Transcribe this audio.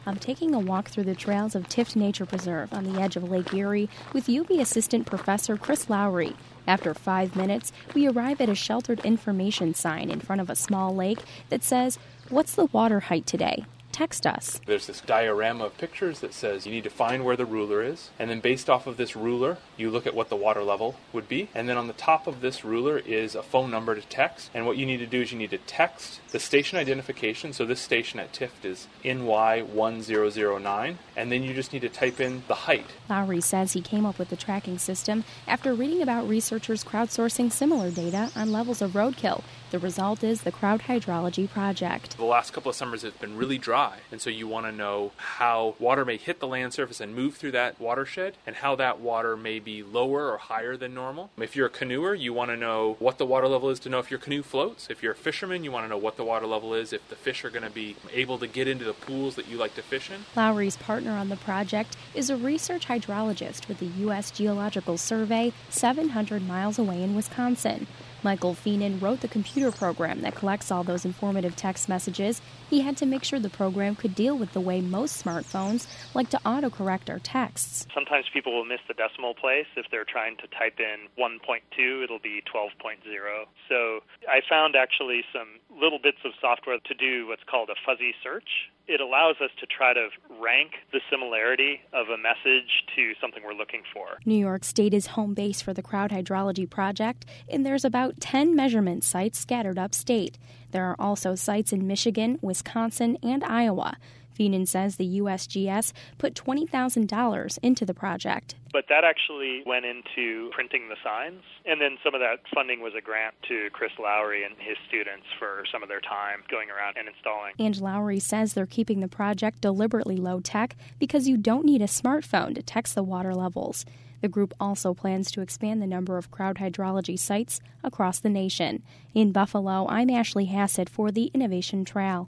I'm taking a walk through the trails of Tift Nature Preserve on the edge of Lake Erie with UB Assistant Professor Chris Lowry. After 5 minutes, we arrive at a sheltered information sign in front of a small lake that says, "What's the water height today? Text us." There's this diorama of pictures that says you need to find where the ruler is, and then based off of this ruler, you look at what the water level would be, and then on the top of this ruler is a phone number to text, and what you need to do is you need to text the station identification, so this station at Tift is NY1009, and then you just need to type in the height. Lowry says he came up with the tracking system after reading about researchers crowdsourcing similar data on levels of roadkill. The result is the Crowd Hydrology Project. The last couple of summers have been really dry, and so you want to know how water may hit the land surface and move through that watershed, and how that water may be lower or higher than normal. If you're a canoer, you want to know what the water level is to know if your canoe floats. If you're a fisherman, you want to know what the water level is if the fish are going to be able to get into the pools that you like to fish in. Lowry's partner on the project is a research hydrologist with the U.S. Geological Survey 700 miles away in Wisconsin. Michael Feenan wrote the computer program that collects all those informative text messages. He had to make sure the program could deal with the way most smartphones like to autocorrect our texts. Sometimes people will miss the decimal place. If they're trying to type in 1.2, it'll be 12.0. So I found actually some little bits of software to do what's called a fuzzy search. It allows us to try to rank the similarity of a message to something we're looking for. New York State is home base for the Crowd Hydrology Project, and there's about 10 measurement sites scattered upstate. There are also sites in Michigan, Wisconsin, and Iowa. Feenan says the USGS put $20,000 into the project. But that actually went into printing the signs, and then some of that funding was a grant to Chris Lowry and his students for some of their time going around and installing. And Lowry says they're keeping the project deliberately low-tech because you don't need a smartphone to text the water levels. The group also plans to expand the number of crowd hydrology sites across the nation. In Buffalo, I'm Ashley Hassett for the Innovation Trail.